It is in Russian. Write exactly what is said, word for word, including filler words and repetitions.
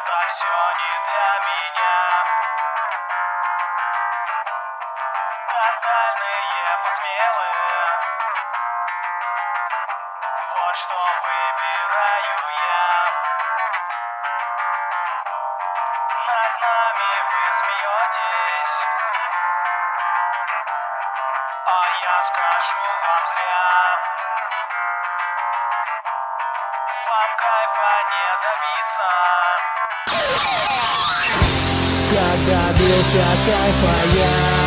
Это все не для меня. Тотальные похмелые. Вот что выбираю я. Над нами вы смеетесь, а я скажу вам зря. Вам кайфа не добиться. Как добился кайфа я.